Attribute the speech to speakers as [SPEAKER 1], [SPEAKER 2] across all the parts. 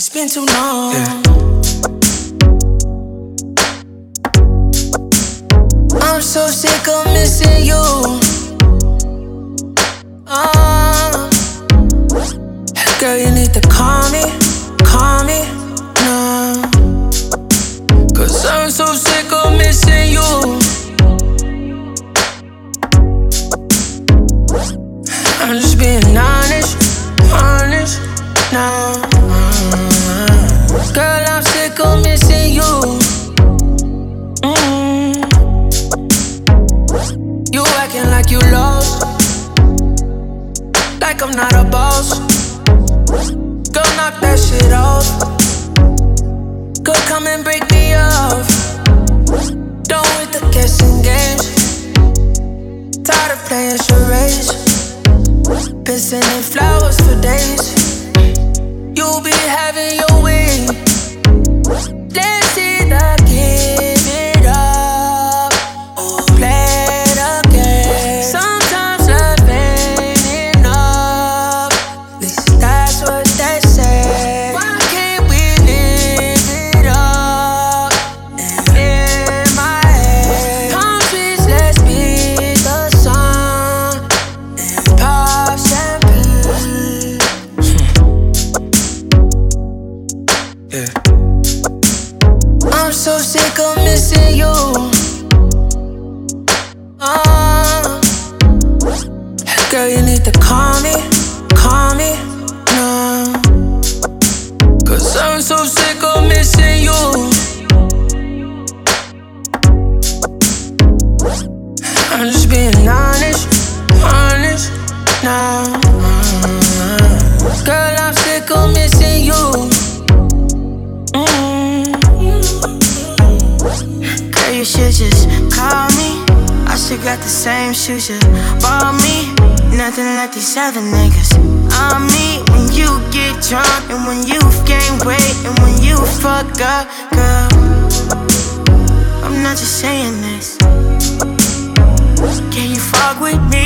[SPEAKER 1] It's been too long.
[SPEAKER 2] Yeah.
[SPEAKER 1] I'm so sick of missing you. Girl, you need to call me now. 'Cause I'm so sick of missing you. I'm just being honest now. Girl, I'm sick of missing you. You acting like you lost, like I'm not a boss. Go knock that shit off. Go come and break me off. Done with the guessing games. Tired of playing charades. Been sending flowers for days. You'll be having your way. Let's either give it up or play the game. Sometimes love ain't enough. At least that's what they say. Why can't we live it up? And in my head, palm trees, let's be the sun and pop champagne.
[SPEAKER 2] Yeah.
[SPEAKER 1] I'm so sick of missing you. Girl, you need to call me now. 'Cause I'm so sick of missing you. I'm just being honest now. Girl, I'm sick of missing you.
[SPEAKER 3] Girl, you should just call me. I should got the same shoes you bought me. Nothing like these other niggas. I'm me when you get drunk and when you gain weight and when you fuck up, girl. I'm not just saying this. Can you fuck with me?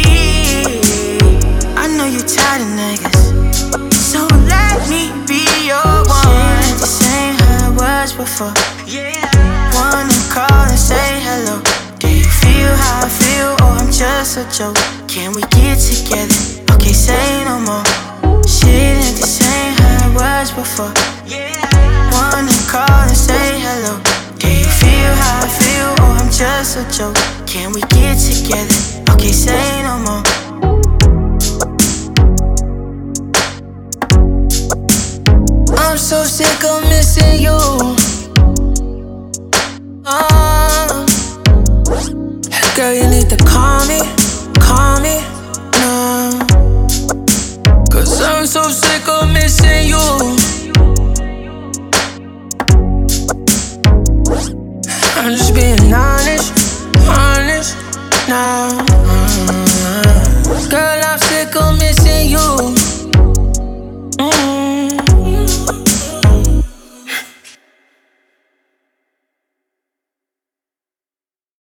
[SPEAKER 3] I know you tired of niggas, so let me be your one. Shit, this ain't how it was before. Wanna call and say hello. Do you feel how I feel, or I'm just a joke? Can we get together? Okay, say no more. Shit ain't the same how it was before. Wanna call and say hello. Do you feel how I feel, or I'm just a joke? Can we get together? Okay, say no more.
[SPEAKER 1] I'm so sick of missing you. Girl, you need to call me now. 'Cause I'm so sick of missing you.